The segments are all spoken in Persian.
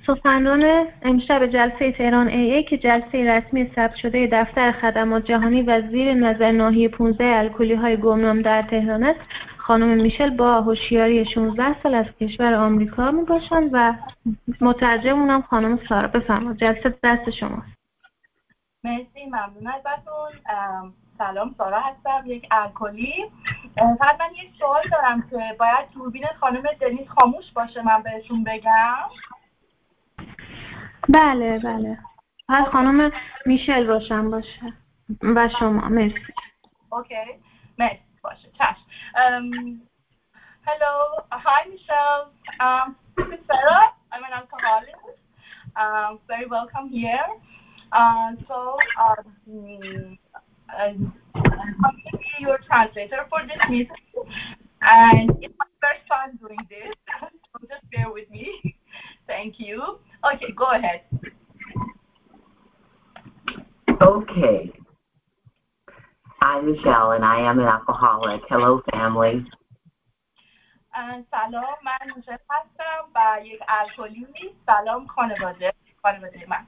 سخنران امشب جلسه تهران AA که جلسه رسمی ثبت شده دفتر خدمات جهانی و زیر نظر ناحیه 15 الکلی‌های گمنام در تهران است، خانم میشل با هوشیاری 16 سال از کشور آمریکا میباشند و مترجمونم خانم سارا. بفرمایید، جلسه دست شماست. مرسی، ممنون ازتون. سلام، سارا هستم، یک الکلی. فقط من یک سوال دارم که باید دوربین خانم دنیز خاموش باشه من بهشون بگم؟ بله بله، هر خانم میشل باشم باشه و شما. مرسی. اوکی، مرسی، باشه، چشم. Hello, hi Michelle. This is Sarah. I'm an alcoholic. Very welcome here. I'm going to be your translator for this meeting, and it's my first time doing this, so just bear with me. Thank you. Okay, go ahead. Okay. I'm Michelle, and I am an alcoholic. Hello, family. سلام، من میشل هستم و یک الکلی. سلام خانواده من.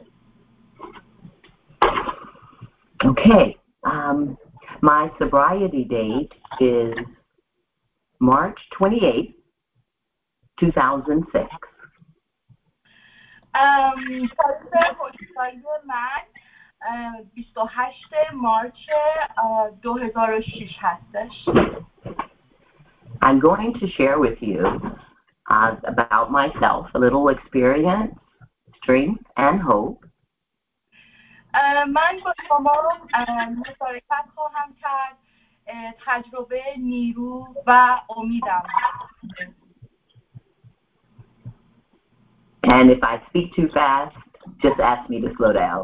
Okay. My sobriety date is March 28, 2006. تاریخ هوشیاری من 28 مارچ 2006 هستش. I'm going to share with you about myself, a little experience, strength, and hope. من با شما مشارکت خواهم کرد تجربه، نیرو و امیدم. And if I speak too fast, just ask me to slow down.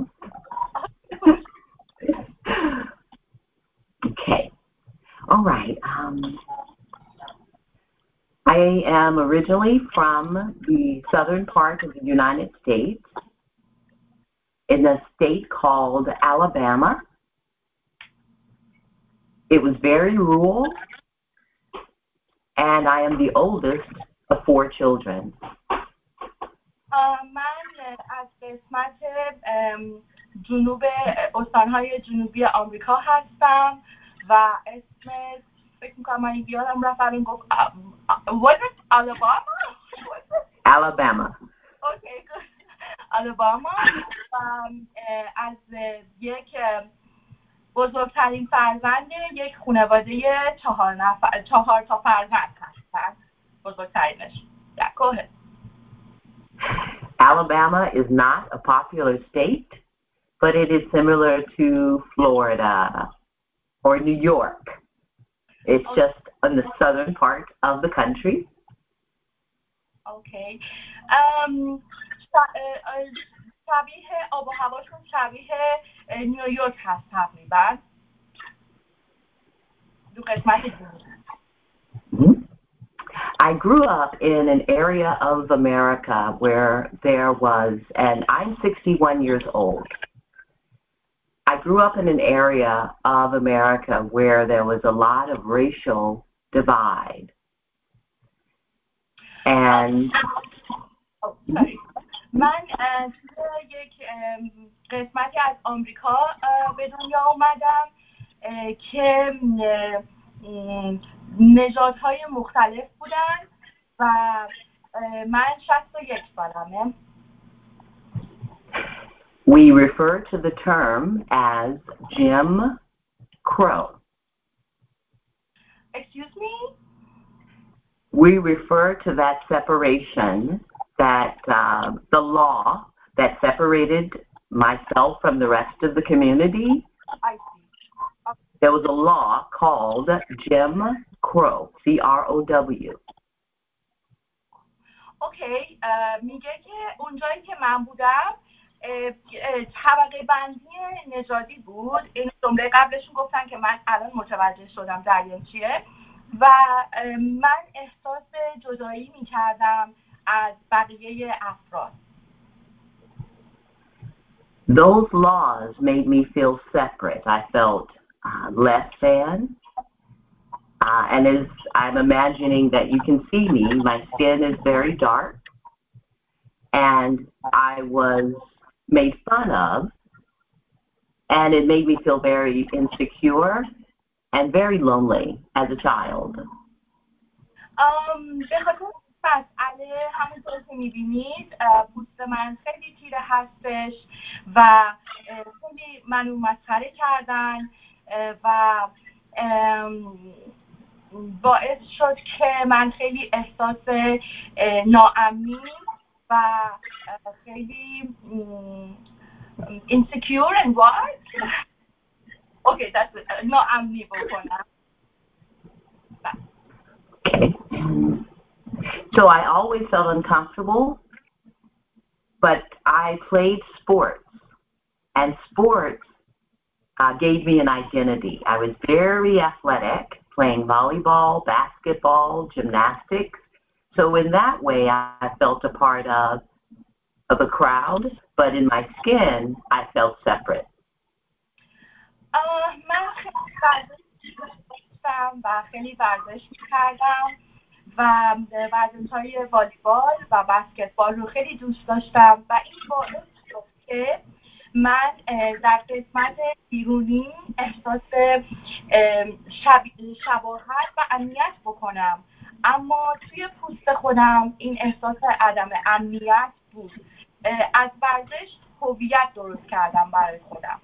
Okay. All right. I am originally from the southern part of the United States, in a state called Alabama. It was very rural, and I am the oldest of 4 children. من از قسمت جنوب استانهای جنوبی آمریکا هستم و اسم فکر میکنم من یادم رفت الان گفت was it Alabama? Alabama. Okay, good. Alabama. از یک بزرگترین فرزند یک خانواده 4 تا فرزند هستم. بزرگترینش. Yeah, go ahead. Alabama is not a popular state, but it is similar to Florida or New York. It's just in the southern part of the country. Okay. شبیه آب و هواشون شبیه نیویورک هست تقریبا. دو قسمت جنوبی. I grew up in an area of America where there was, and I'm 61 years old. I grew up in an area of America where there was a lot of racial divide. And من یک قسمتی از آمریکا به دنیا اومدم که نژادهای مختلف بودن و من 61 سالمه. We refer to the term as Jim Crow. Excuse me? We refer to that separation, that the law that separated myself from the rest of the community. I see. There was a law called Jim Crow, C-R-O-W. Okay, میگه که اونجایی که من بودم طبقه بندی نژادی بود. این جمله قبلشون گفتن که من الان متوجه شدم جریان چیه و من احساس جدایی میکردم از بقیه افراد. Those laws made me feel separate. I felt less than. And as I'm imagining that you can see me, my skin is very dark. and I was made fun of, and it made me feel very insecure and very lonely as a child. به خاطر مسئله همونطور که میبینید پوست من خیلی تیره هستش و خیلی منو مسخره کردن و باعث شد که من خیلی احساس ناامنی و خیلی insecure and what? Okay, that's it. ناامنی بکنم. Okay. So I always felt uncomfortable, but I played sports, and sports gave me an identity. I was very athletic, playing volleyball, basketball, gymnastics. So in that way, I felt a part of a crowd, but in my skin, I felt separate. من خیلی ورزش می‌کردم و ورزش‌های والیبال و بسکتبال رو خیلی دوست داشتم و این باعث شد که من در قسمت بیرونی احساس شباهت و امنیت بکنم، اما توی پوست خودم این احساس عدم امنیت بود. از ورزش هویت درست کردم برای خودم.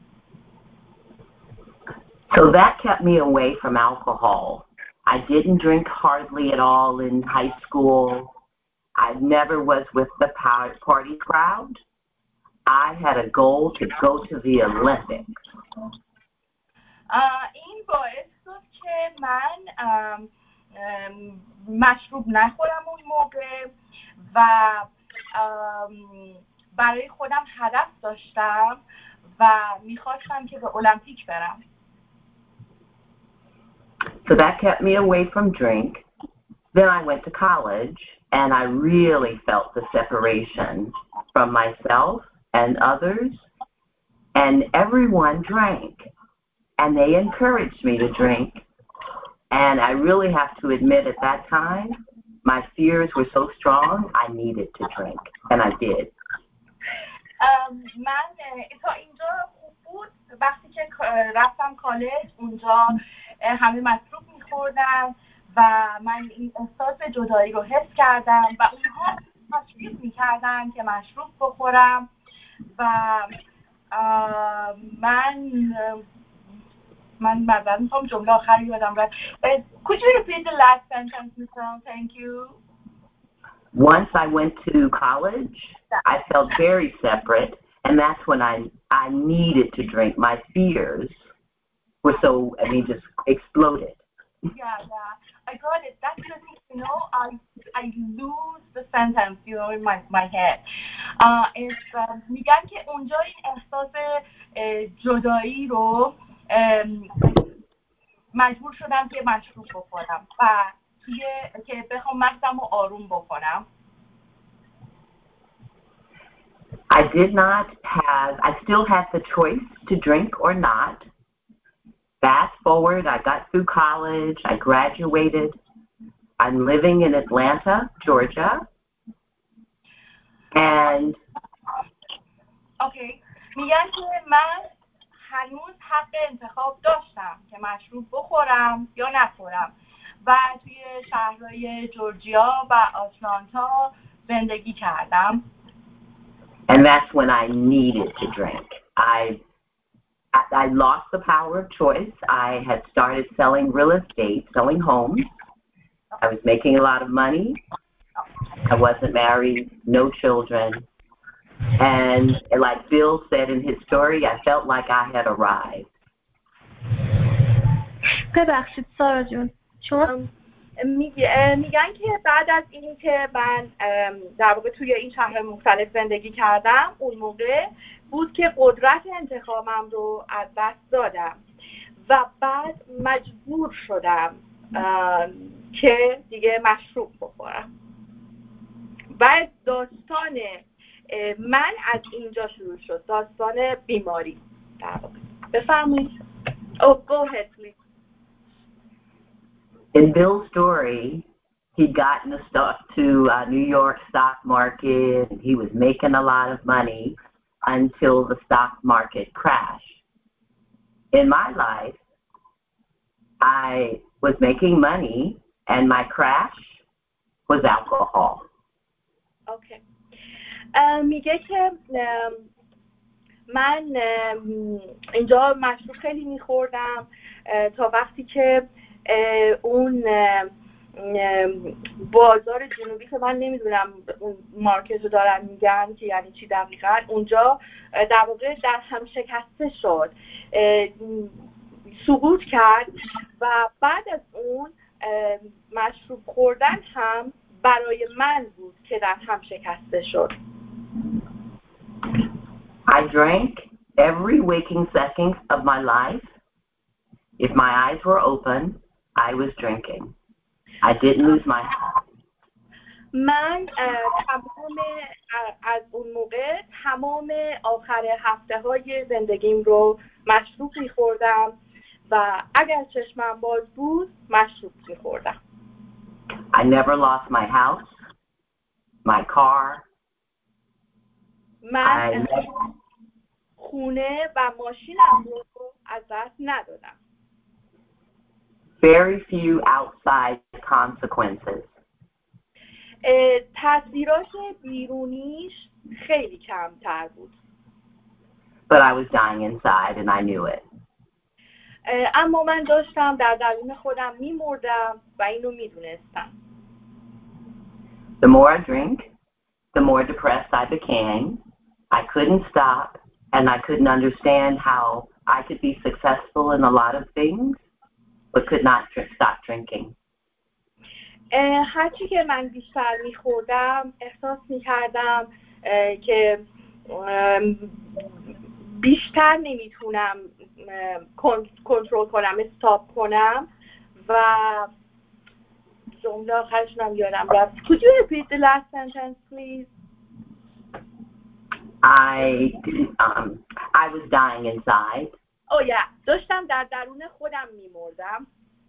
So that kept me away from alcohol. I didn't drink hardly at all in high school. I never was with the party crowd. I had a goal to go to the Olympics. این باعث شد که من مشروب نخورم اون موقع و برای خودم هدف داشتم و میخواستم که به المپیک برم. So that kept me away from drink. Then I went to college and I really felt the separation from myself and others, and everyone drank and they encouraged me to drink, and I really have to admit at that time my fears were so strong I needed to drink, and I did. من تا اینجا خوب بود. وقتی که رفتم کالج اونجا همه مشروب میخوردن و من این احساس جدایی رو حس کردم و اونها تشویق میکردن که مشروب بخورم و من معذرت میخوام جمله آخری یادم رفت. Could you repeat the last sentence, Michelle? Thank you. Once I went to college, I felt very separate, and that's when I needed to drink. My fears were just exploded. Yeah, I got it. That's the thing, I lose the sentence, in my head. میگن که اونجا این احساس جدایی رو مجبور شدم که مشروب بخورم و که بخوام مغزم رو آروم بکنم. I still had the choice to drink or not. Fast forward, I got through college, I graduated. I'm living in Atlanta, Georgia. And okay. میگن که من هنوز حق انتخاب داشتم که مشروب بخورم یا نخورم و توی شهرهای جورجیا و آتلانتا زندگی کردم. And that's when I needed to drink. I lost the power of choice. I had started selling real estate, selling homes. I was making a lot of money. I wasn't married, no children. And like Bill said in his story, I felt like I had arrived. ببخشید سارا جون. میگن که بعد از این که من در واقع توی این شهر مختلف زندگی کردم، اون موقع بود که قدرت انتخابم رو از دست دادم و بعد مجبور شدم که دیگه مشروب بخورم و داستان من از اینجا شروع شد، داستان بیماری در واقع. بفرمایید. Oh, go ahead, please. In Bill's story, he'd gotten to New York stock market. He was making a lot of money until the stock market crashed. In my life, I was making money and my crash was alcohol. اوکی. میگه که من اینجا مشروب خیلی میخوردم تا وقتی که اون بازار جنوبی که من نمیدونم اون مارکت رو دارن میگن که یعنی چی دقیقا، اونجا در واقع در هم شکسته شد، سقوط کرد و بعد از اون مشروب خوردن هم برای من بود که در هم شکسته شد. I drank every waking second of my life. If my eyes were open, I was drinking. I didn't lose my health. من تمام از اون موقع تمام آخر هفته های زندگیم رو مشروب میخوردم و اگر چشمم باز بود مشروب میخوردم. I never lost my house, my car. من خونه و ماشینم رو از دست ندادم. Very few outside consequences. تاثیرات بیرونیش خیلی کمتر بود. But I was dying inside and I knew it. اما من داشتم در درون خودم میمردم و اینو میدونستم. The more I drink, the more depressed I became. I couldn't stop and I couldn't understand how I could be successful in a lot of things, but could not stop drinking. هرچی که من بیشتر میخوردم احساس میکردم که بیشتر نمیتونم کنترل کنم، استاپ کنم و جمله آخرشونم یادم رفت. Could you repeat the last sentence please? I was dying inside. Oh yeah. داشتم در درون خودم میمردم.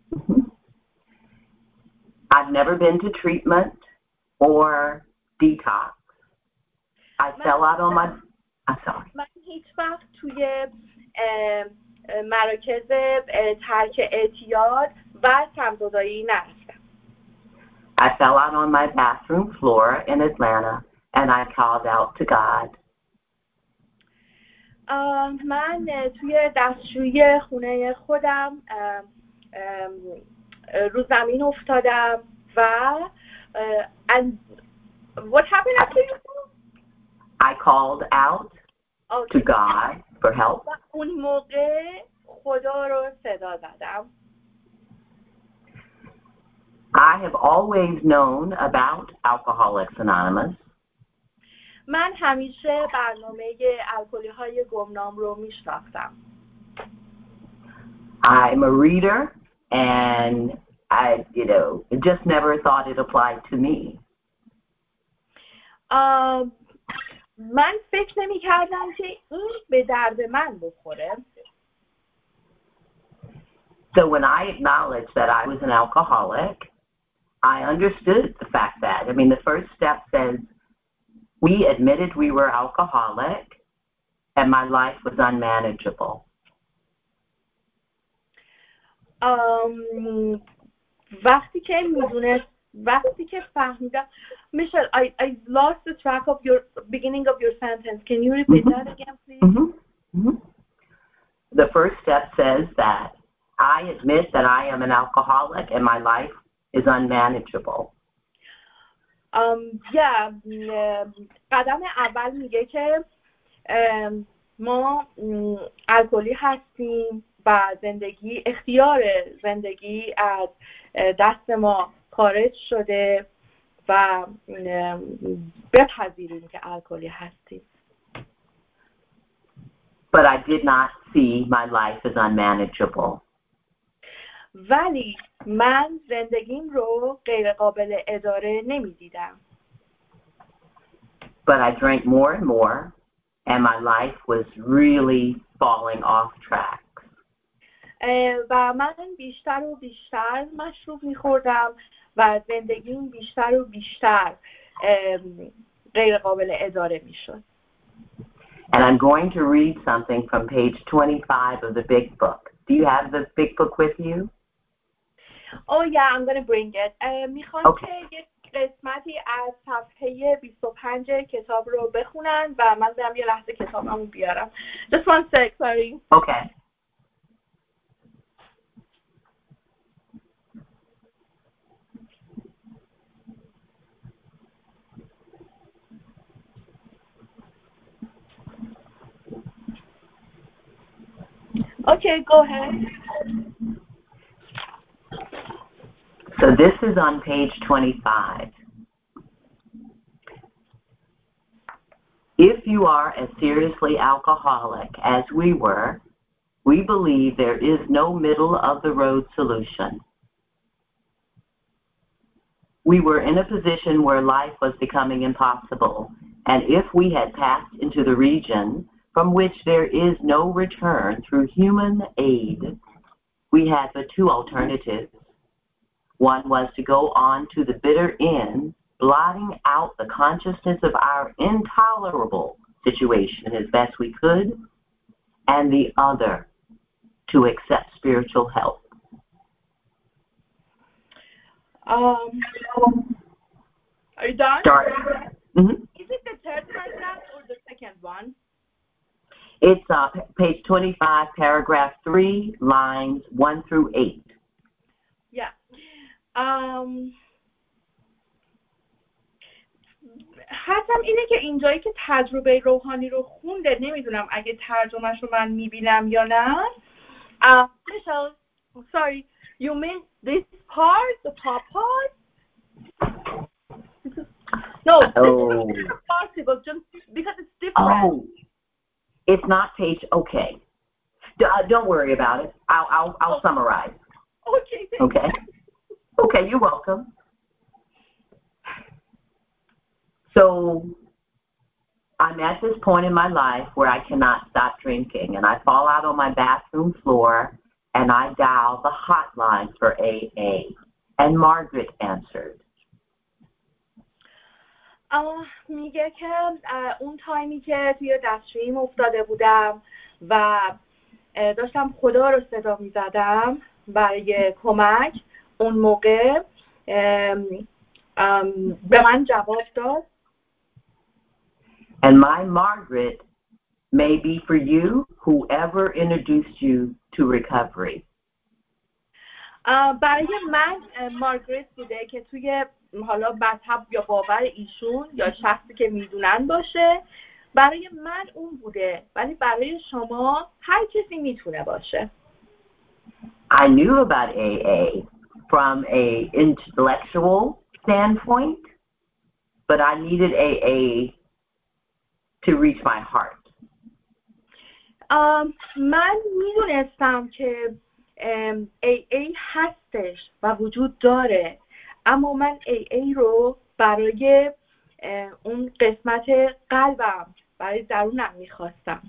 I've never been to treatment or detox. I fell out on my... I'm sorry. من هیچ وقت توی مراکز ترک اعتیاد و سم‌زدایی نرفتم. I fell out on my bathroom floor in Atlanta and I called out to God. من توی دستشویی خونه خودم رو زمین افتادم و what happened after you? I called out to God for help. و اون موقع خدا رو صدا زدم. I have always known about Alcoholics Anonymous. من همیشه برنامه الکلی‌های گمنام رو میشناختم. I'm a reader and I just never thought it applied to me. من فکر نمی‌کردم که این به درد من بخوره. So when I acknowledged that I was an alcoholic, I understood the fact that, the first step says, we admitted we were alcoholic and my life was unmanageable. وقتی که فهمیدم Michelle, I lost the track of your beginning of your sentence. Can you repeat that again, please? Mm-hmm. Mm-hmm. The first step says that I admit that I am an alcoholic and my life is unmanageable. قدم اول میگه که ما الکلی هستیم و اختیار زندگی از دست ما خارج شده و بپذیریم که الکلی هستیم. But I did not see my life as unmanageable. ولی من زندگیم رو غیر قابل اداره نمی‌دیدم. But I drank more and more and my life was really falling off track. و من بیشتر و بیشتر مشروب می‌خوردم و و زندگیم بیشتر و بیشتر غیر قابل اداره میشد. And I'm going to read something from page 25 of the big book. Do you have the big book with you? Oh yeah, I'm going to bring it. میخوام که یک قسمتی از صفحه 25 کتاب رو بخونن و من برم یه لحظه کتابمو بیارم. Just one sec, sorry. Okay. Okay, go ahead. So this is on page 25. If you are as seriously alcoholic as we were, we believe there is no middle of the road solution. We were in a position where life was becoming impossible, and if we had passed into the region from which there is no return through human aid, we had but two alternatives. One was to go on to the bitter end, blotting out the consciousness of our intolerable situation as best we could, and the other, to accept spiritual help. Are you done? Start. Mm-hmm. Is it the third paragraph or the second one? It's page 25, paragraph 3, lines 1 through 8. Yeah. حتم اینه که اینجایی که تجربه روحانی رو خونده، نمیدونم اگه ترجمهش رو من میبینم یا نه. Michelle, sorry, you mean this part, the top part? No, Oh. this is possible just because it's different. Oh, it's not page. Okay, don't worry about it. I'll summarize. Okay. Okay. Okay, you're welcome. So I'm at this point in my life where I cannot stop drinking, and I fall out on my bathroom floor and I dial the hotline for AA, and Margaret answered. میگه که اون تایمی که توی دستشوییم افتاده بودم و داشتم خدا رو صدا میزدم برای کمک، اون موقع به من جواب داد. And my Margaret may be for you, whoever introduced you to recovery. برای من مارگرت بوده که توی حالا مذهب یا باور ایشون یا شخصی که میدونن باشه، برای من اون بوده، ولی برای شما هر کسی میتونه باشه. I knew about AA from a intellectual standpoint, but I needed AA to reach my heart. من میدونستم که AA هستش و وجود داره، اما من AA رو برای اون قسمت قلبم، برای درونم میخواستم.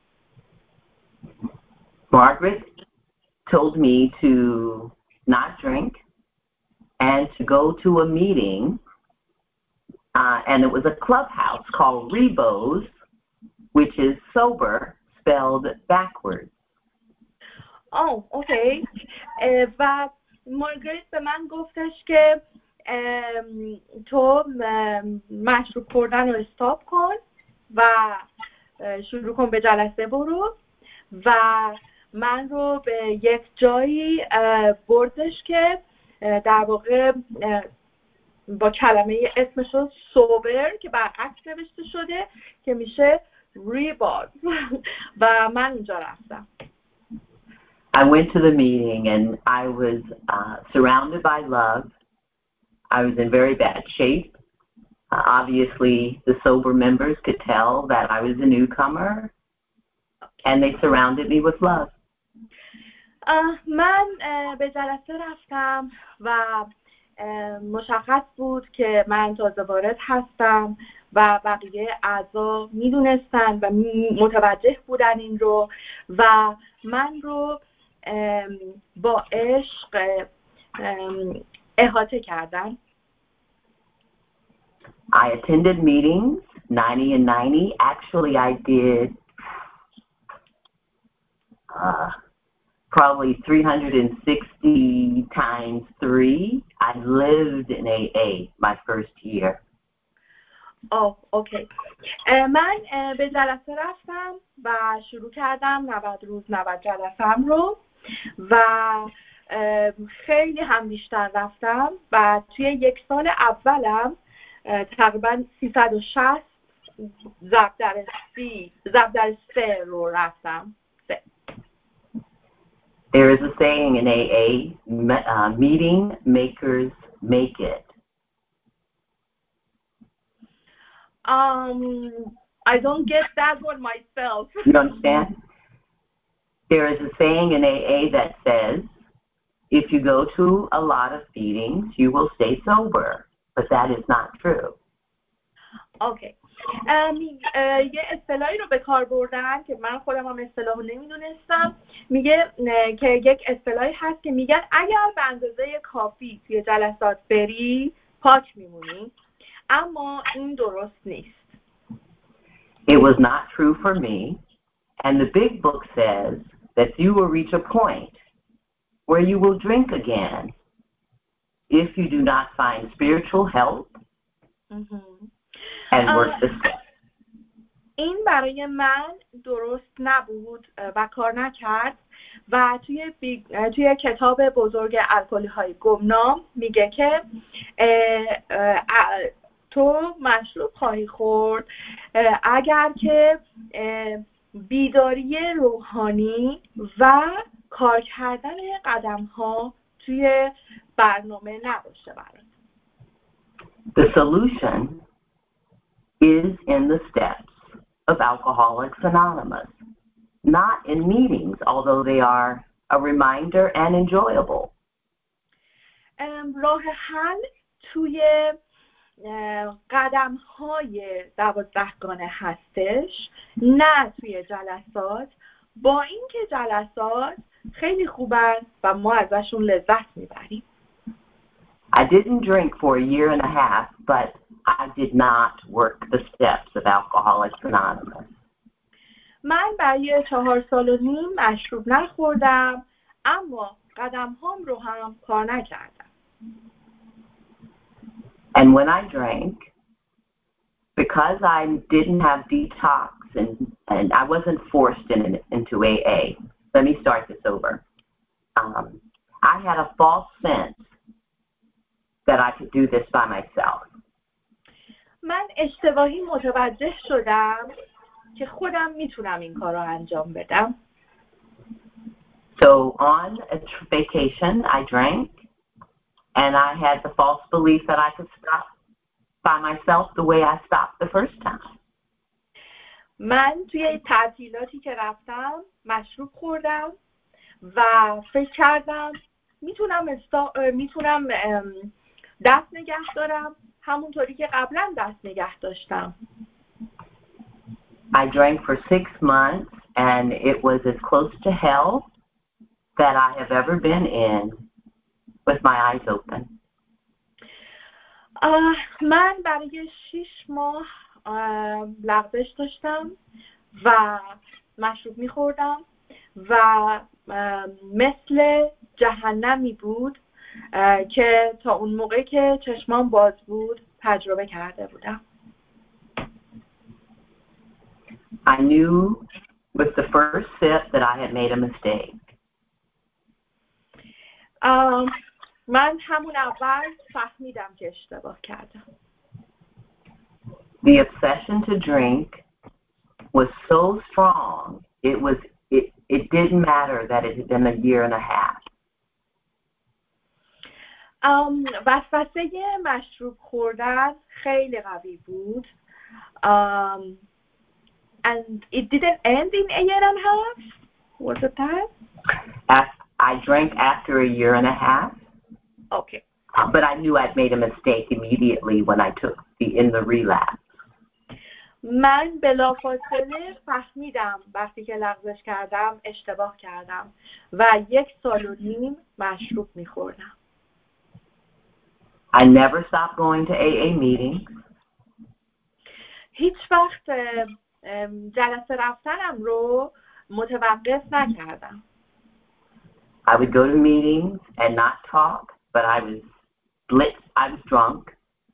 Margaret told me to not drink and to go to a meeting, and it was a clubhouse called Rebos, which is sober spelled backwards. اوکی. و مارگریت به من گفتش که تو مشروب خوردن رو استاپ کن و شروع کن به جلسه برو، و من رو به یک جایی بردش که در واقع با کلمه اسمش رو سوبر که برعکس نوشته شده که میشه ریباز و من اونجا رفتم. I went to the meeting and I was surrounded by love. I was in very bad shape. Obviously, the sober members could tell that I was a newcomer, and they surrounded me with love. من به جلسه رفتم و مشخص بود که من تازه وارد هستم و بقیه اعضا میدونستن و متوجه بودن این رو و من رو با عشق احاطه کردن. I attended meetings, 90 and 90. Actually, I did probably 360 times 3. I lived in AA my first year. اوکی. من به جلسه رفتم و شروع کردم 90 روز 90 جلسم رو و خیلی هم بیشتر رفتم و توی یک سال اولم تقریبا 360 ضرب در 3 رو رفتم. There is a saying in AA, meeting makers make it. I don't get that one myself. You understand? There is a saying in AA that says, if you go to a lot of meetings, you will stay sober. But that is not true. Okay. یه اصطلاحی رو به کار بردن که من خودم هم اصطلاحو نمیدونستم. میگه که یک اصطلاحی هست که میگن اگر به اندازه کافی توی جلسات بری پاک میمونی، اما این درست نیست. It was not true for me, and the big book says that you will reach a point where you will drink again if you do not find spiritual help and work the steps. این برای من درست نبود و کار نکرد و توی کتاب بزرگ الکلی‌های گمنام میگه که تو مشروب خواهی خورد اگر که بیداری روحانی و کار کردن قدم‌ها توی برنامه نباشه برات. The solution is in the steps of Alcoholics Anonymous, not in meetings, although they are a reminder and enjoyable. راه حل توی قدم‌های 12گانه هستش، نه توی جلسات، با اینکه جلسات خیلی خوبن و ما ازشون لذت میبریم. I didn't drink for a year and a half, but I did not work the steps of Alcoholics Anonymous. من برای 4 سال و نیم مشروب نخوردم، اما قدم‌هام رو هم کار نکردم. And when I drank, because I didn't have detox and I wasn't forced into AA, let me start this over. I had a false sense that I could do this by myself. من اشتباهی متوجه شدم که خودم میتونم این کار رو انجام بدم. So on a vacation, I drank, and I had the false belief that I could stop by myself the way I stopped the first time. من توی تعطیلاتی که رفتم مشروب خوردم و فکر کردم میتونم دست نگه دارم همونطوری که قبلا دست نگه داشتم. I drank for 6 months and it was as close to hell that I have ever been in with my eyes open. من برای 6 ماه لغزش داشتم و مشروب میخوردم و مثل جهنمی بود که تا اون موقع که چشمام باز بود تجربه کرده بودم. I knew with the first sip that I had made a mistake. من همون اول فهمیدم که اشتباه کردم. The obsession to drink was so strong, it didn't matter that it had been a year and a half. وسوسه مشروب خوردن خیلی قوی بود. And it didn't end in a year and a half? Was it that? I drank after a year and a half. Okay. But I knew I'd made a mistake immediately when I took in the relapse. من بلافاصله فهمیدم وقتی که لغزش کردم اشتباه کردم و 1 سال و نیم مشروب میخوردم. I never stopped going to AA meetings. هیچ وقت جلسه رفتنم رو متوقف نکردم. I would go to meetings and not talk, but I was drunk.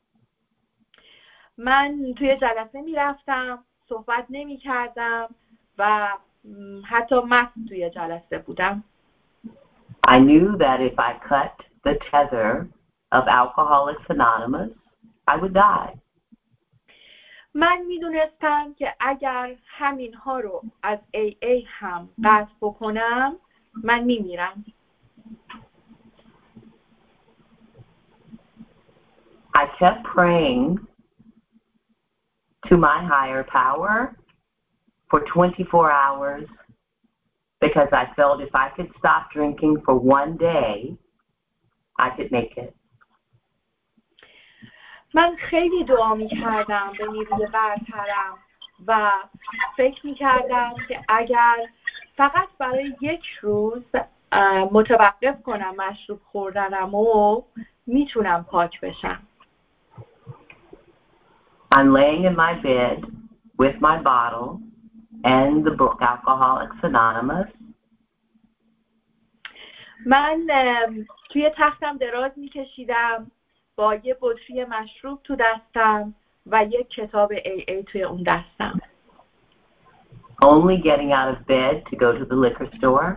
من توی جلسه میرفتم، صحبت نمی کردم و حتی مست توی جلسه بودم. I knew that if I cut the tether of Alcoholics Anonymous, I would die. من میدونستم که اگر همین ها رو از AA هم قطع بکنم من میمیرم. I kept praying to my higher power for 24 hours because I felt if I could stop drinking for one day, I could make it. من خیلی دعا میکردم به نیروی برترم و فکر میکردم که اگر فقط برای یک روز متوقف کنم مشروب خوردنم و میتونم پاک بشم. I'm laying in my bed with my bottle and the book Alcoholics Anonymous. من توی تختم دراز میکشیدم با یه بطری مشروب تو دستم و یک کتاب AA توی اون دستم. Only getting out of bed to go to the liquor store.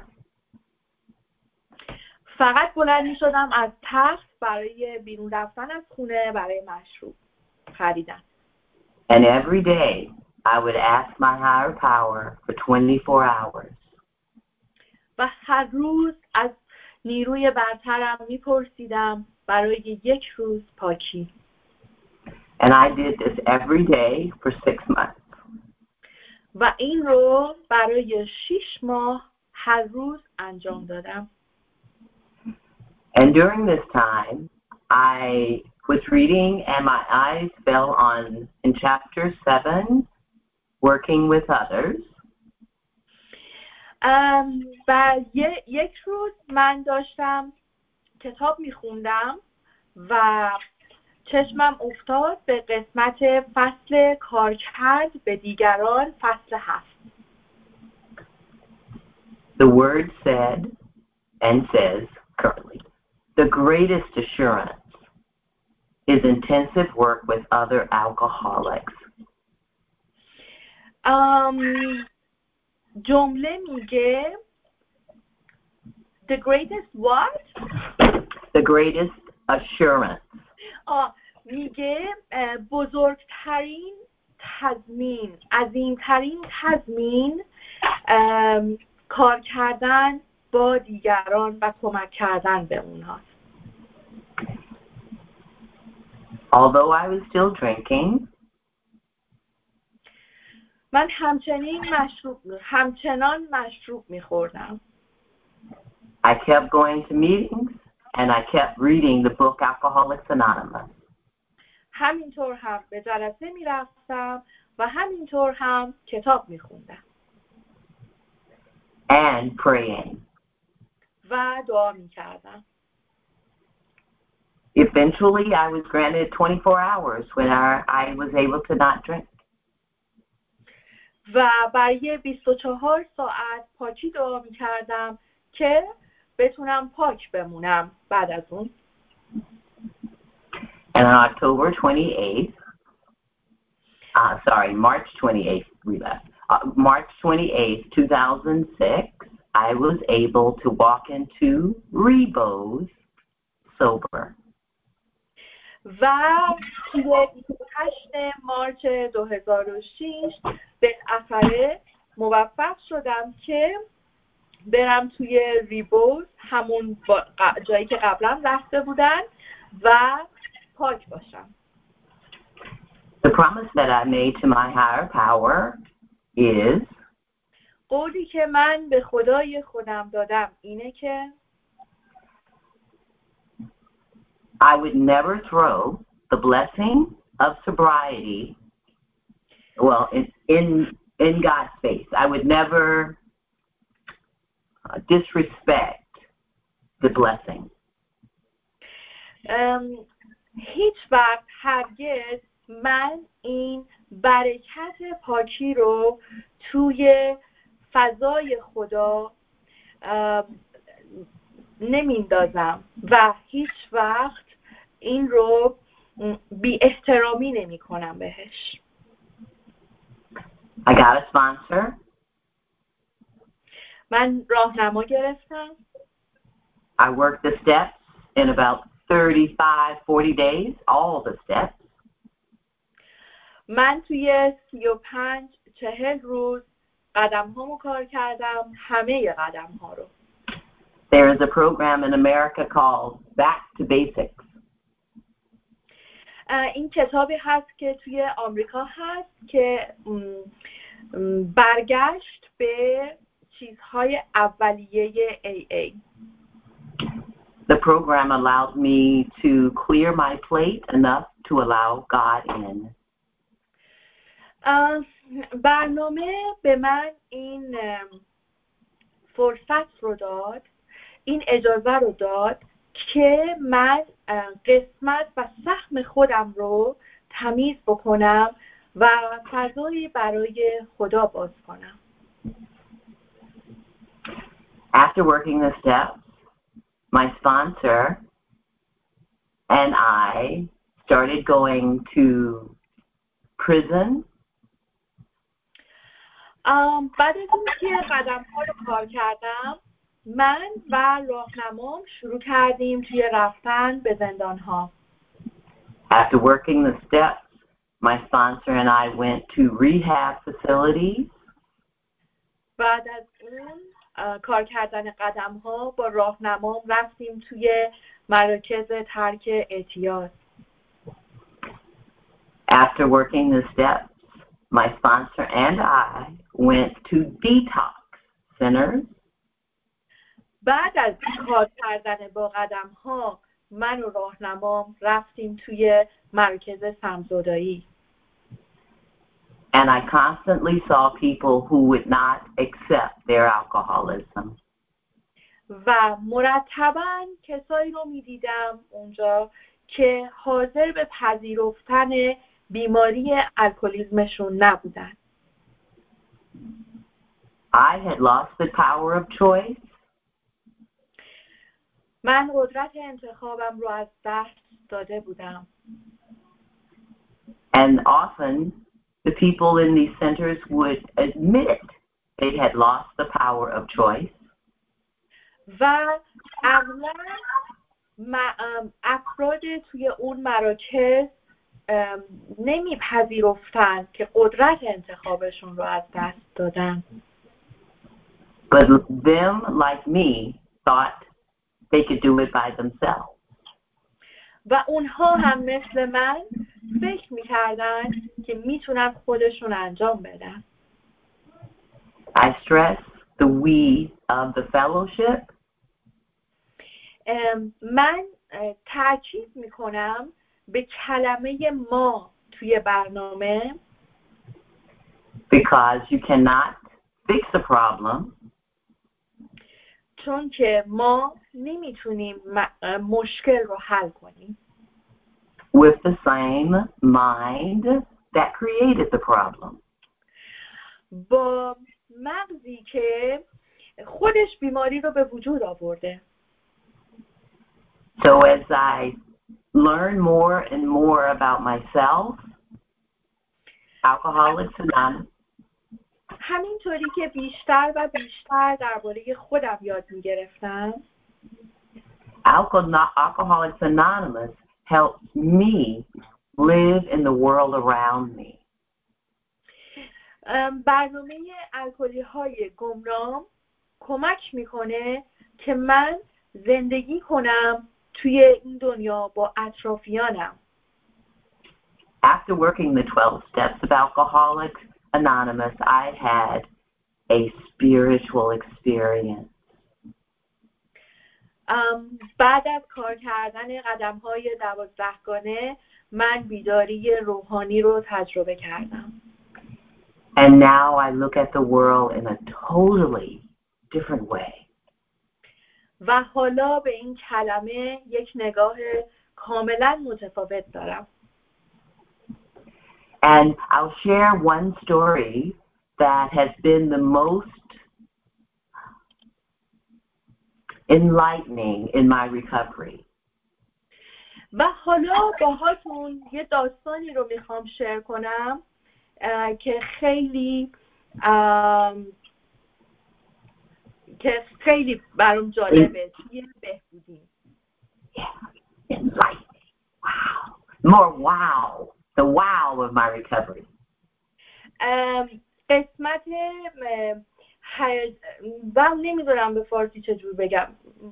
فقط بلند میشدم از تخت برای بیرون رفتن از خونه برای مشروب خریدن. And every day I would ask my higher power for 24 hours. و هر روز از نیروی برترم میپرسیدم برای یک روز پاکی. And I did this every day for 6 months. و این رو برای 6 ماه هر روز انجام دادم. And during this time, I was reading and my eyes fell on, in chapter 7, working with others. و یک روز من داشتم کتاب میخوندم و چشمم افتاد به قسمت فصل کارکرد به دیگران فصل 7. The word said and says currently, the greatest assurance is intensive work with other alcoholics. جمله میگه the greatest what? The greatest assurance. میگه بزرگترین تضمین، عظیمترین تضمین کار کردن با دیگران و کمک کردن به اونها. Although I was still drinking, من همچنان مشروب میخوردم. I kept going to meetings and I kept reading the book Alcoholics Anonymous. همینطور هم به جلسه میرفتم و همینطور هم کتاب میخوندم. And praying. و دعا میکردم. Eventually, I was granted 24 hours when I was able to not drink. و برای 24 ساعت پاکی دعا میکردم که بتونم پاک بمونم بعد از اون. And on October 28th, March 28th, we left. March 28th, 2006, I was able to walk into Rebo's sober. و توی 28 مارچ 2006 بالاخره موفق شدم که برم توی ریبوز، همون جایی که قبلا رفته بودن، و پاک باشم. The promise that I made to my higher power is قولی که من به خدای خودم دادم اینه که I would never throw the blessing of sobriety, well, in God's face. I would never disrespect the blessing. هیچ وقت هرگز من این برکت پاکی رو توی فضای خدا نمیندازم و هیچ وقت این رو بی احترامی نمی کنم بهش. I got a sponsor. من راهنما گرفتم. I worked the steps in about 35-40 days, all the steps. من توی 35-40 روز قدم هامو کار کردم، همه قدم ها رو. There is a program in America called Back to Basics. این کتابی هست که توی آمریکا هست که برگشت به چیزهای اولیه AA. The program allowed me to clear my plate enough to allow God in. برنامه به من این فرصت رو داد، این اجازه رو داد که من قسمت و سهم خودم رو تمیز بکنم و فضایی برای خدا باز کنم. After working the steps, my sponsor and I started going to prison. بعد از اینکه قدم‌ها رو کار کردم، من و راهنمام شروع کردیم توی رفتن به زندان‌ها. After working the steps, my sponsor and I went to rehab facilities. بعد از اون کار کردن قدم‌ها با راهنمام رفتیم توی مراکز ترک اعتیاد. After working the steps, my sponsor and I went to detox centers. بعد از کار کردن با قدم‌ها من و راهنمام رفتیم توی مرکز سمزدایی. And I constantly saw people who would not accept their alcoholism. و مرتباً کسایی رو می‌دیدم اونجا که حاضر به پذیرفتن بیماری الکلیسمشون نبودن. I had lost the power of choice. من قدرت انتخابم رو از دست داده بودم. And often the people in these centers would admit they had lost the power of choice. و اغلب افراد توی اون مراکز نمیپذیرفتن که قدرت انتخابشون رو از دست دادن. But them, like me, thought they could do it by themselves. و اونها هم مثل من فکر میکردن که میتونن خودشون انجام بدن. I stress the we of the fellowship. من تاکید میکنم به کلمه ما توی برنامه. Because you cannot fix a problem. چون که ما نمیتونیم مشکل رو حل کنیم. With the same mind that created the problem. با مغزی که خودش بیماری رو به وجود آورده. So as I learn more and more about myself, Alcoholics Anonymous, همینطوری که بیشتر و بیشتر درباره خودم یاد میگرفتم، Alcoholics Anonymous helps me live in the world around me. برنامه الکلی های گمنام کمک میکنه که من زندگی کنم توی این دنیا با اطرافیانم. After working the 12 steps of Alcoholics Anonymous, I had a spiritual experience. بعد از کار کردن قدم‌های 12گانه من بیداری روحانی رو تجربه کردم. And now I look at the world in a totally different way. و حالا به این کلمه یک نگاه کاملا متفاوت دارم. And I'll share one story that has been the most enlightening in my recovery. و حالا باهاتون یه داستانی رو میخوام شیر کنم که خیلی برام جالبه توی بهبودی. Enlightening. Wow. More wow. The wow of my recovery. قسمت و نمیدونم به فارسی چجور بگم.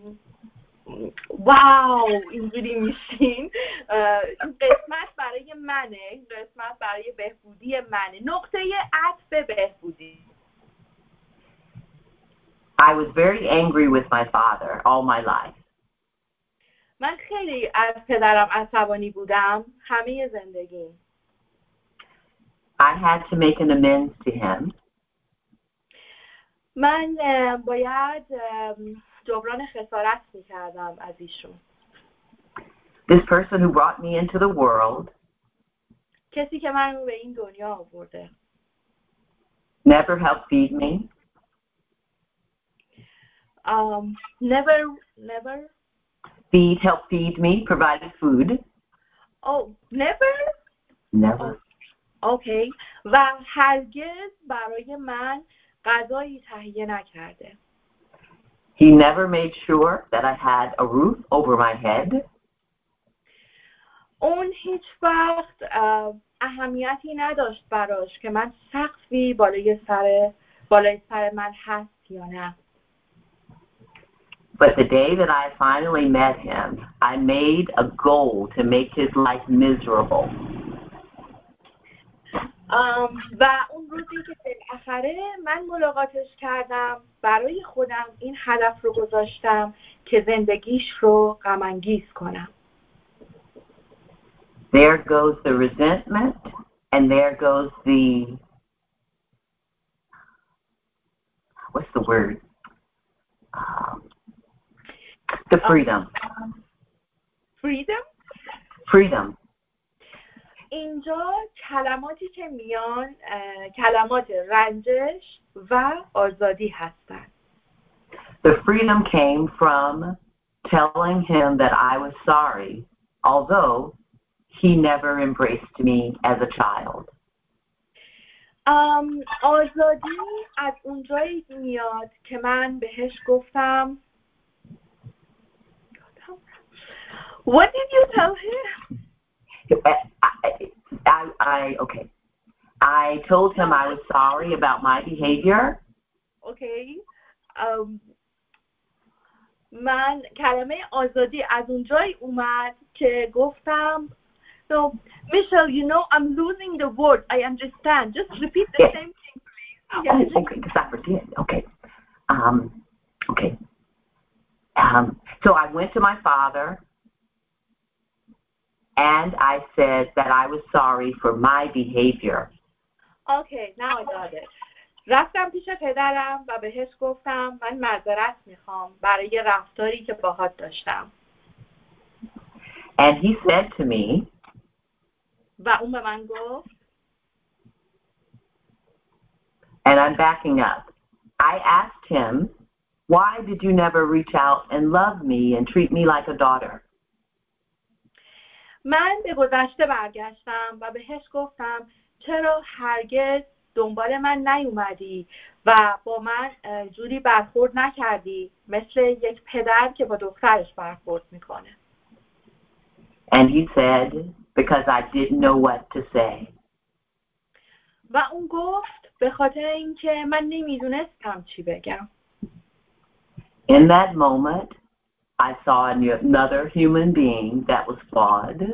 واو اینجوری میشین. این قسمت برای منه، این قسمت برای بهبودی منه، نقطه عطف بهبودی. I was very angry with my father all my life. من خیلی از پدرم عصبانی بودم همه زندگی. I had to make an amends to him. من باید جبران خسارت میکردم از ایشون. This person who brought me into the world کسی که منو به این دنیا آورده. never helped feed me. Never Help feed me, provided food. Oh, never? Never. Okay. و هرگز برای من غذایی تهیه نکرده. He never made sure that I had a roof over my head. اون هیچ وقت اهمیتی نداشت براش که من سقفی بالای سر من هست یا نه. But the day that I finally met him, I made a goal to make his life miserable. و اون روزی که بالاخره من ملاقاتش کردم برای خودم این هدف رو گذاشتم که زندگیش رو غم انگیز کنم. There goes the resentment and there goes what's the word? The freedom. Freedom. اینجا کلماتی که میان کلمات رنجش و آزادی هستند. The freedom came from telling him that I was sorry, although he never embraced me as a child. آزادی از اونجایی میاد که من بهش گفتم. What did you tell him? Okay. I told him I was sorry about my behavior. Okay. من کلمه آزادی از اونجایی اومد که گفتم So, Michelle, you know, I'm losing the word. I understand. Just repeat the same thing, please. Oh, okay, because I forget. Okay. Okay. So I went to my father and I said that I was sorry for my behavior. Okay, now I got it. رفتم پیش پدرم و بهش گفتم من معذرت میخوام برای رفتاری که باهات داشتم. And he said to me, و اون به من گفت and I'm backing up. I asked him, why did you never reach out and love me and treat me like a daughter? من به گذشته برگشتم و بهش گفتم چرا هرگز دنبال من نیومدی و با من جوری برخورد نکردی مثل یک پدر که با دخترش برخورد میکنه. And he said, because I didn't know what to say. و اون گفت به خاطر اینکه من نمیدونستم چی بگم. In that moment, I saw another human being that was flawed.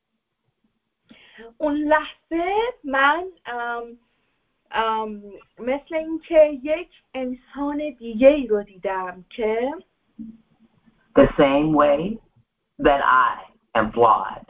اون لحظه من مثل اینکه یک انسان دیگه‌ای رو دیدم که the same way that I am flawed.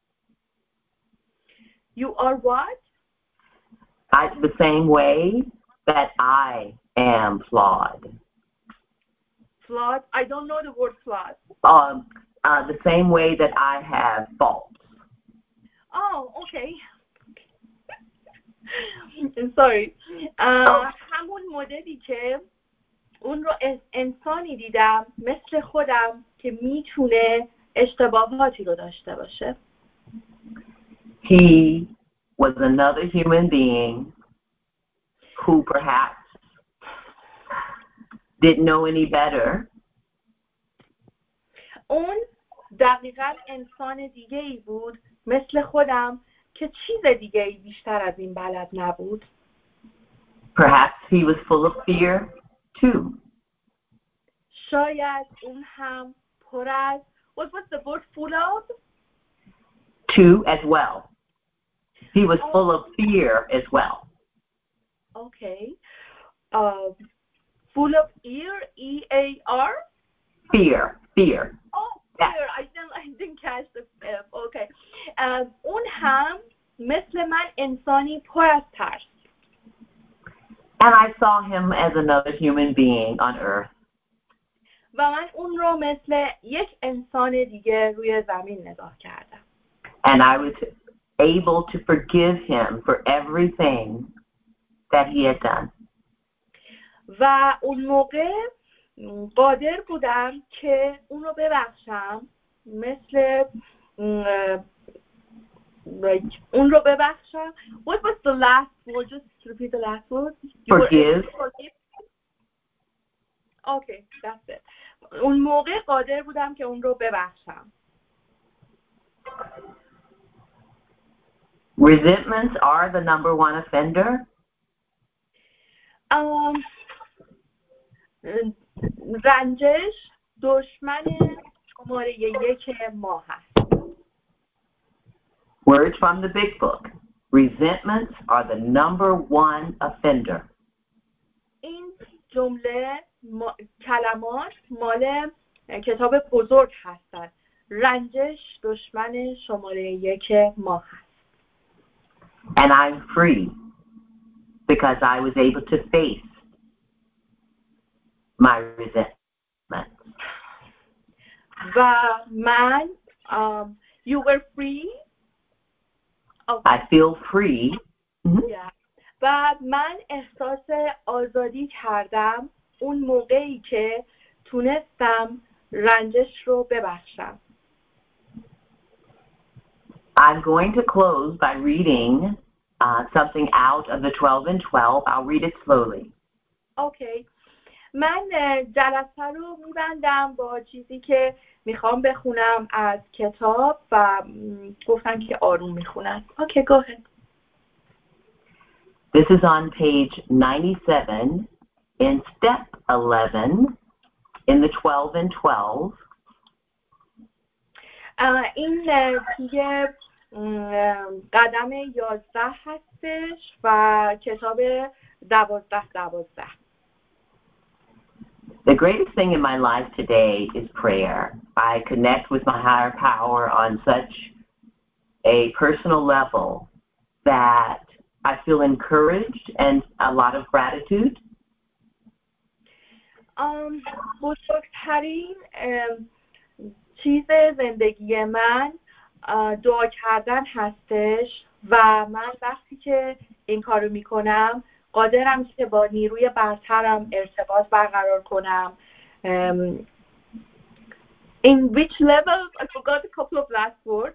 You are what? The same way that I am flawed. Flawed? I don't know the word flawed. the same way that I have faults. Oh, okay. Sorry. همون مدلی که اون رو انسانی دیدم مثل خودم که میتونه اشتباهاتی رو داشته باشه. He was another human being who perhaps didn't know any better. اون دقیقاً انسان دیگه‌ای بود مثل خودم که چیز دیگه‌ای بیشتر از این بلد نبود. Perhaps he was full of fear too. شاید اون هم پر از what was the word full of? Too as well. He was full of fear as well. Okay. Full of ear, E-A-R? Fear. Oh, fear. I didn't catch the F. Okay. اون هم مثل من انسانی پر از ترس. And I saw him as another human being on earth. و من اون رو مثل یک انسان دیگه روی زمین نگاه کردم. And I was able to forgive him for everything that he had done. و اون موقع قادر بودم که اون رو ببخشم مثل اون رو ببخشم. What was the last word? Just repeat the last word. Forgive. Okay, that's it. اون موقع قادر بودم که اون رو ببخشم. Resentments are the number one offender. رنجش دشمن شماره 1 ما هست. Words from the big book. Resentments are the number one offender. این جمله کلمات مال کتاب بزرگ هستند. رنجش دشمن شماره 1 ما هست. And I'm free because I was able to face my resentment. و من you were free. Okay. I feel free. Yeah. و من احساس آزادی کردم اون موقعی که تونستم رنجش رو ببخشم. I'm going to close by reading something out of the 12 and 12. I'll read it slowly. Okay. من جلسه رو میبندم با چیزی که میخوام بخونم از کتاب و گفتم که آروم میخونم. Okay, go ahead. This is on page 97 in step 11 in the 12 and 12. این توی قدم 11 هستش و کتاب 12. The greatest thing in my life today is prayer. I connect with my higher power on such a personal level that I feel encouraged and a lot of gratitude. بزرگترین چیز زندگی من دعا کردن هستش و من وقتی که این کارو میکنم قادرم که با نیروی برترم ارتباط برقرار کنم. In which level? I forgot a couple of last words.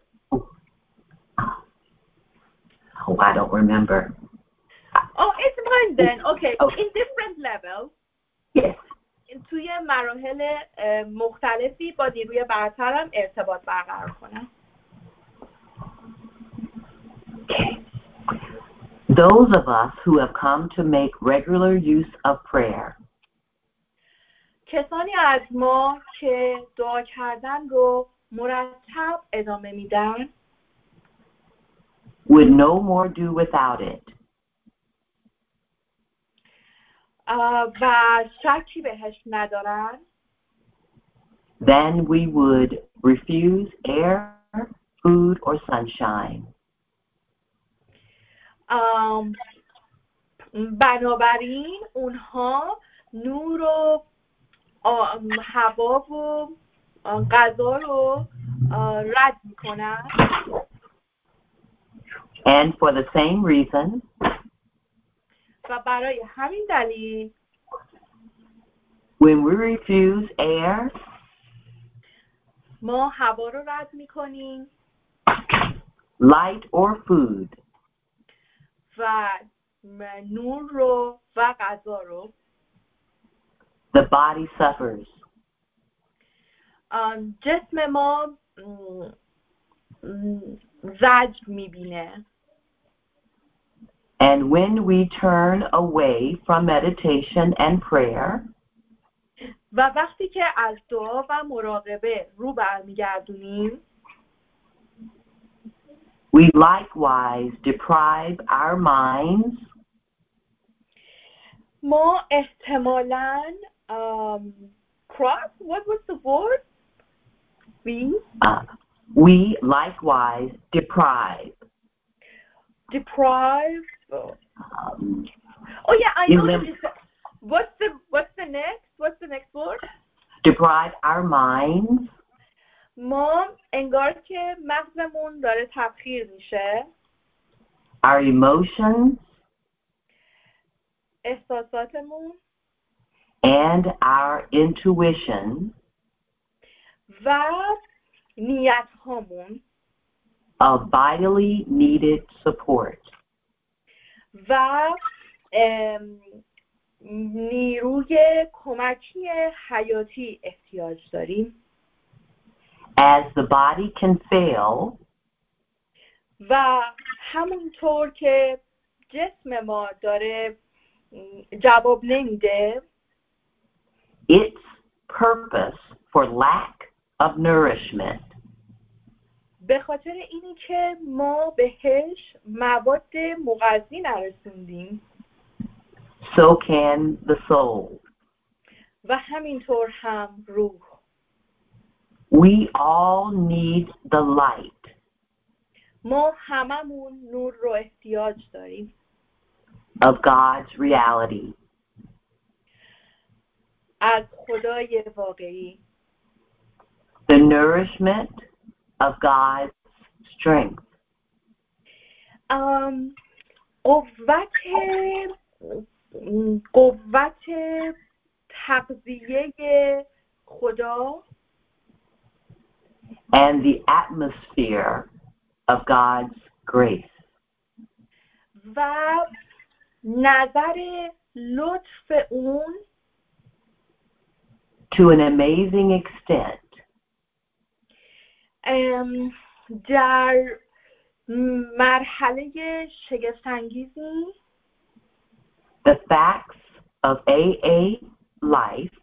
Oh, I don't remember. Oh, it's fine then. Okay. In different levels. Yes. توی مراحل مختلفی با نیروی برترم ارتباط برقرار کنم. Okay. Those of us who have come to make regular use of prayer کسانی از ما که دعا کردن رو مرتب ادامه میدن would no more do without it. و شکی بهش ندارن Then we would refuse air, food, or sunshine. بنابراین اونها نور و هوا و غذا رو رد میکنن. And for the same reason, و برای همین دلیل when we refuse air, ما هوا رو رد میکنیم light or food, و نور رو و غذا رو. the body suffers. جسم ما زجر میبینه. And when we turn away from meditation and prayer, و وقتی که از دعا و مراقبه رو برمیگردونیم we likewise deprive our minds ما احتمالاً what was the word? we likewise deprive. Oh yeah, I know what you said. What's the next word? Deprive our minds ما انگار که مغزمون داره تبخیر میشه. our emotions احساساتمون and our intuition و نیت هامون of vitally needed support. و نیروی کمکی حیاتی احتیاج داریم. As the body can fail, و همونطور که جسم ما داره جواب نمیده its purpose for lack of nourishment به خاطر اینی که ما بهش مواد مغذی نرسوندیم so can the soul. و همینطور هم روح. We all need the light ما هممون نور رو احتیاج داریم of God's reality. از خدای واقعی. The nourishment of God's strength. قوت تغذیه خدا And the atmosphere of God's grace. و نظر لطف اون To an amazing extent, در مرحله شگفت‌انگیزی the facts of AA life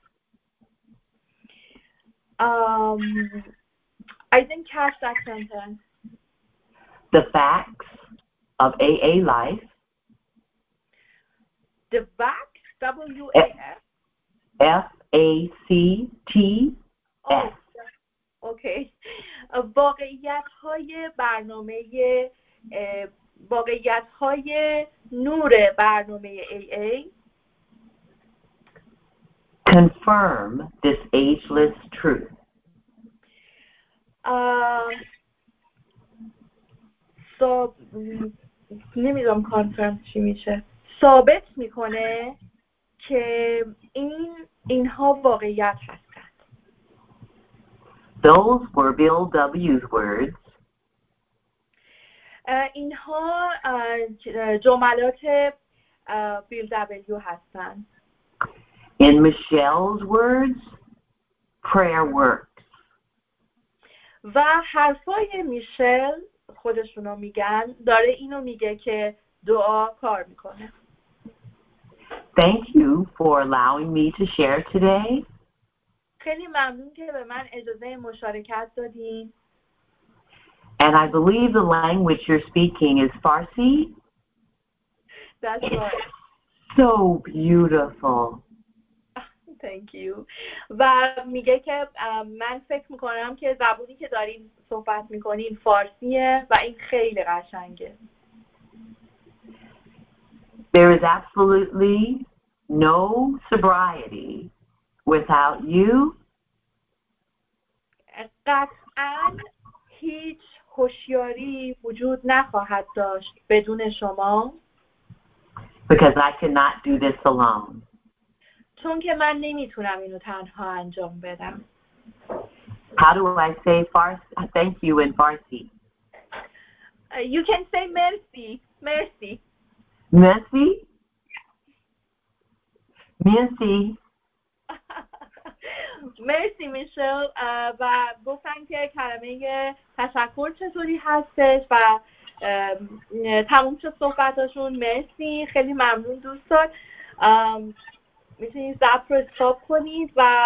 I didn't catch that sentence. the facts of AA life The facts, W-A-F. FACTS اوکی. واقعیت‌های نور برنامه AA confirm this ageless truth. نمیدونم کانفرم چی میشه. ثابت میکنه که اینها واقعیت هستند. Those were Bill W.'s words. اینها جملات بیل دبلیو هستند. In Michelle's words, prayer works. و حرفای میشل خودشونو میگن داره اینو میگه که دعا کار میکنه. Thank you for allowing me to share today. خیلی ممنون که به من اجازه مشارکت دادین. And I believe the language you're speaking is Farsi. That's right. So beautiful. Thank you. و میگه که من فکر میکنم که زبونی که دارین صحبت میکنین فارسیه و این خیلی قشنگه. There is absolutely no sobriety without you قطعاً هیچ هوشیاری وجود نخواهد داشت بدون شما. Because I cannot do this alone. چون که من نمیتونم اینو تنها انجام بدم. How do I say thank you in Farsi? You can say merci. Merci. Merci? Merci. مرسی میشل. و گفتن که کلمه تشکر چطوری هستش و تموم شد صحبتاشون. مرسی، خیلی ممنون دوستان. میتونید ضبط رو استاپ کنید و